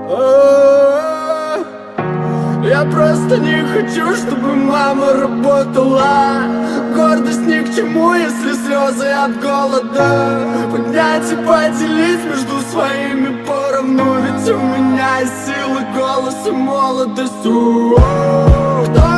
Я просто не хочу, чтобы мама работала. Гордость ни к чему, если слезы от голода. Поднять и поделить между своими поровну. Ведь у меня есть силы, голос и молодость. Кто